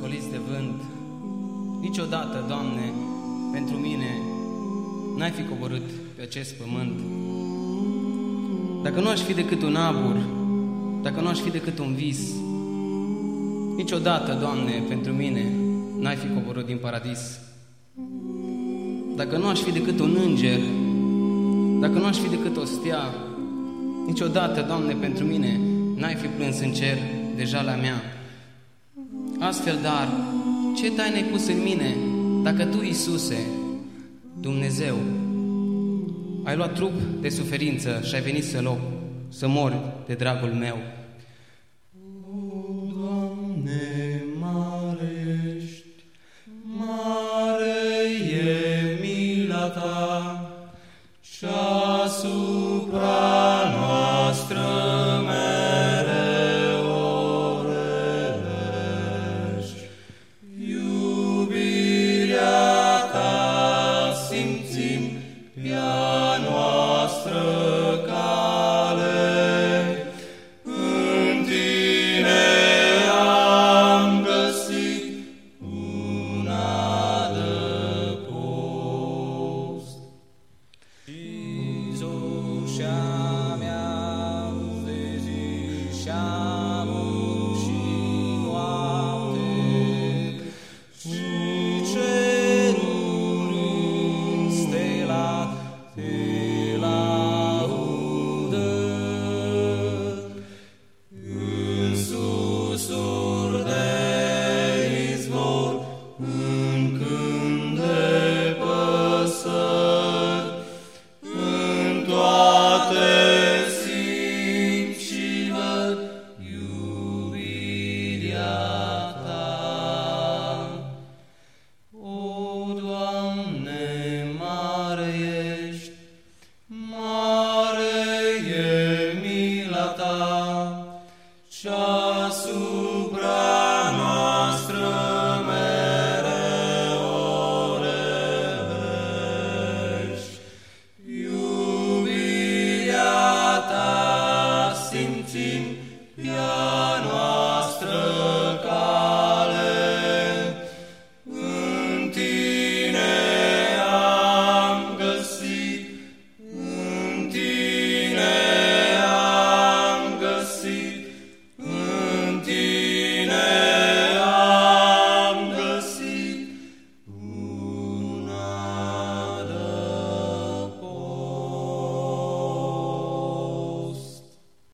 răscoliți de vânt. Niciodată, Doamne, pentru mine n-ai fi coborât pe acest pământ. Dacă nu aș fi decât un abur, dacă nu aș fi decât un vis, niciodată, Doamne, pentru mine n-ai fi coborât din paradis. Dacă nu aș fi decât un înger, dacă nu aș fi decât o stea, niciodată, Doamne, pentru mine n-ai fi plâns în cer de jala mea. Astfel, dar, ce taină ai pus în mine, dacă Tu, Iisuse, Dumnezeu, ai luat trup de suferință și ai venit să mori de dragul meu?